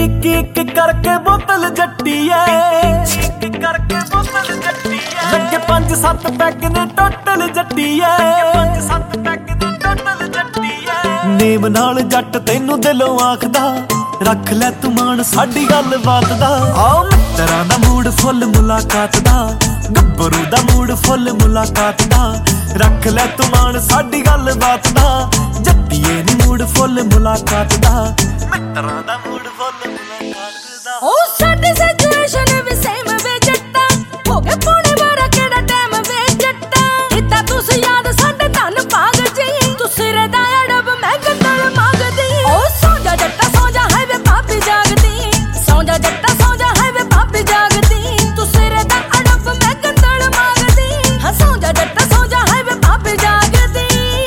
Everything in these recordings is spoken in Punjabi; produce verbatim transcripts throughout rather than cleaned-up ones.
ਇੱਕ ਇੱਕ ਕਰਕੇ ਬੋਤਲ ਜੱਟੀ ਐ, ਇੱਕ ਕਰਕੇ ਬੋਤਲ ਜੱਟੀ ਐ। ਲੱਗੇ ਪੰਜ ਸੱਤ ਪੈਗ ਨੇ ਟੋਟਲ ਜੱਟੀ ਐ, ਪੰਜ ਸੱਤ ਪੈਗ ਨੇ ਟੋਟਲ ਜੱਟੀ ਐ। ਨੇਮ ਨਾਲ ਜੱਟ ਤੈਨੂੰ ਦਿਲੋਂ ਆਖਦਾ, ਰੱਖ ਲੈ ਤੂੰ ਮਾਣ ਸਾਡੀ ਗੱਲ ਬਾਤ ਦਾ। ਆਓ ਮਿੱਤਰਾਂ ਦਾ ਮੂਡ ਫੁੱਲ ਮੁਲਾਕਾਤ ਦਾ, ਗੱਭਰੂ ਦਾ ਮੂਡ ਫੁੱਲ ਮੁਲਾਕਾਤ ਦਾ। ਰੱਖ ਲੈ ਤੂੰ ਮਾਣ ਸਾਡੀ ਗੱਲ ਬਾਤ ਦਾ, ਜੱਟੀਏ ਨੀ ਮੂਡ ਫੁੱਲ ਮੁਲਾਕਾਤ ਦਾ, ਮਿੱਤਰਾਂ ਦਾ ਮੂਡ ਫੁੱਲ ਮੁਲਾਕਾਤ ਦਾ। ਓ ਸਾਡੀ ਸਿਚੁਏਸ਼ਨ ਵੀ ਸੇਮ ਵੇ ਜੱਟਾ, ਹੋ ਗਏ ਪੌਣੇ ਬਾਰਾਂ ਕਿਹੜਾ ਟਾਈਮ ਵੇ ਜੱਟਾ। ਕਿਤਾ ਤੁਸੀਂ ਯਾਦ ਸਾਡੇ ਧਨ ਭਾਗ ਜੀ, ਤੂੰ ਸਿਰੇ ਦਾ ਅੜਬ ਮੈਂ ਗੰਦਲ ਮੰਗਦੀ। ਓ ਸੌ ਜਾ ਜੱਟਾ ਸੌ ਜਾ ਹੈ ਵੇ ਭਾਬੀ ਜਾਗਦੀ, ਸੌ ਜਾ ਜੱਟਾ ਸੌ ਜਾ ਹੈ ਵੇ ਭਾਬੀ ਜਾਗਦੀ। ਤੂੰ ਸਿਰੇ ਦਾ ਅੜਬ ਮੈਂ ਗੰਦਲ ਮੰਗਦੀ, ਹਾਂ ਸੌ ਜਾ ਜੱਟਾ ਸੌ ਜਾ ਹੈ ਵੇ ਭਾਬੀ ਜਾਗਦੀ।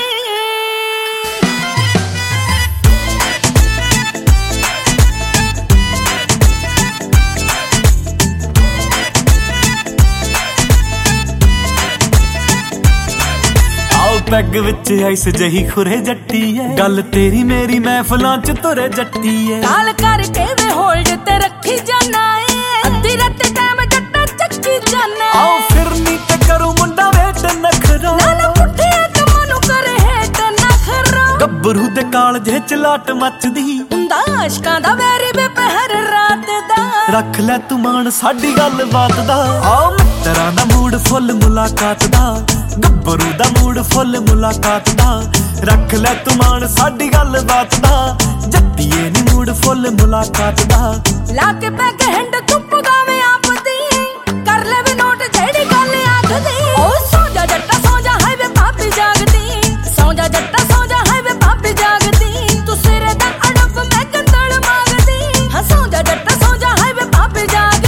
ਪੈਗ ਵਿੱਚ ਆਈਸ ਜਹੀ ਖੁਰੇ ਜੱਟੀ ਐ, ਗੱਲ ਤੇਰੀ ਮੇਰੀ ਮਹਿਫਲਾਂ ਚ ਤੁਰੇ ਜੱਟੀ ਐ। ਕਾਲ ਕਰਕੇ ਵੇ ਹੋਲਡ ਤੇ ਰੱਖੀ ਜਾਨਾ ਏ, ਅੱਧੀ ਰਾਤ ਟਾਈਮ ਜੱਟਾ ਚੱਕੀ ਜਾਨਾ। ਆਓ ਫਿਰਨੀ ਤੇ ਕਰੂ ਮੁੰਡਾ ਵੇਟ ਨਖਰਾ, ਨਾ ਨਾ ਪੁੱਠਿਆ ਕੰਮਾਂ ਨੂੰ ਕਰੇ ਹੇਟ ਨਖਰਾ। ਗੱਭਰੂ ਦੇ ਕਾਲਜੇ ਚ ਲਾਟ ਮੱਚਦੀ, ਹੁੰਦਾ ਆਸ਼ਕਾਂ ਦਾ ਵੈਰੀ ਵੇ ਪਹਿਰ ਰਾਤ ਦਾ। ਰੱਖ ਲੈ ਤੂੰ ਮਾਣ ਸਾਡੀ ਗੱਲ ਬਾਤ ਦਾ। ਆਓ ਮਿੱਤਰਾਂ ਦਾ ਮੂਡ ਫੁੱਲ ਮੁਲਾਕਾਤ ਦਾ, ਗੱਭਰੂ ਦਾ ਮੂਡ ਫੁੱਲ ਮੁਲਾਕਾਤ ਦਾ। ਰੱਖ ਲੈ ਤੂੰ ਮਾਣ ਸਾਡੀ ਗੱਲ ਬਾਤ ਦਾ, ਜੱਟੀਏ ਨੀ ਮੂਡ ਫੁੱਲ ਮੁਲਾਕਾਤ ਦਾ। ਲਾ ਕੇ ਪੈਗ ਹੈਂਡ ਤੂੰ ਪਗਾਵੇਂ ਆਪ ਦੀ, ਕਰ ਲੈ ਵੀ ਨੋਟ ਜਿਹੜੀ ਗੱਲ ਆਖਦੀ। ਓ ਸੌ ਜਾ ਜੱਟਾ ਸੌ ਜਾ ਹੈ ਵੇ ਭਾਬੀ ਜਾਗਦੀ, ਸੌ ਜਾ ਜੱਟਾ ਸੌ ਜਾ ਹੈ ਵੇ ਭਾਬੀ ਜਾਗਦੀ। ਤੂੰ ਸਿਰੇ ਦਾ ਅੜਬ ਮੈਂ ਗੰਦਲ ਮੰਗਦੀ, ਹਾਂ ਸੌ ਜਾ ਜੱਟਾ ਸੌ ਜਾ ਹੈ ਵੇ ਭਾਬੀ ਜਾਗਦੀ।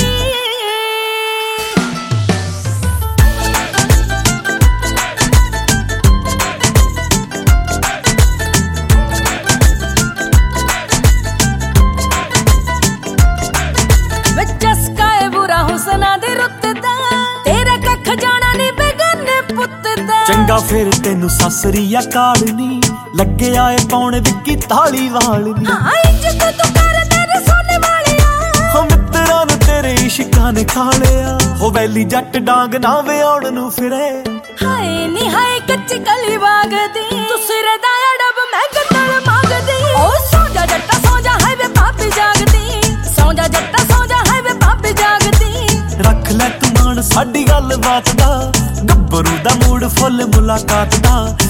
ਚੰਗਾ ਫਿਰ ਤੈਨੂੰ ਸਸਰੀ ਅਕਾਲ ਨੀ, ਲੱਗੇ ਆਏ ਪੌਣੇ ਵਿੱਕੀ ਥਾਲੀ ਵਾਲ ਨੀ। ਹਾਂ ਇੱਜ਼ਤ ਤੂੰ ਕਰ ਤੇਰੇ ਸੋਨੇ ਵਾਲਿਆ, ਹੋ ਮਿੱਤਰਾਂ ਨੂੰ ਤੇਰੇ ਇਸ਼ਕਾਂ ਨੇ ਖਾ ਲਿਆ। ਹੋ ਵੈਲੀ ਜੱਟ ਡਾਂਗ ਨਾ ਵਿਆਉਣ ਨੂੰ ਫਿਰੇ, ਹਾਏ ਨੀ ਹਾਏ ਕੱਚੀ ਕਲੀ ਵਾਗਦੀ। ਤੂੰ ਸਿਰੇ ਦਾ ਅੜਬ ਮੈਂ ਗੰਦਲ ਮੰਗਦੀ। ਓ ਸੌ ਜਾ ਜੱਟਾ ਸੌ ਜਾ ਹੈ ਵੇ ਭਾਬੀ ਜਾਗਦੀ, ਸੌ ਜਾ ਜੱਟਾ ਸੌ ਜਾ ਹੈ ਵੇ ਭਾਬੀ ਜਾਗਦੀ। ਰੱਖ ਲੈ ਤੂੰ ਮਾਣ ਸਾਡੀ ਗੱਲ ਬਾਤ ਦਾ, ਗੱਭਰੂ ਦਾ ਮੂਡ ਫੁੱਲ ਮੁਲਾਕਾਤ ਦਾ।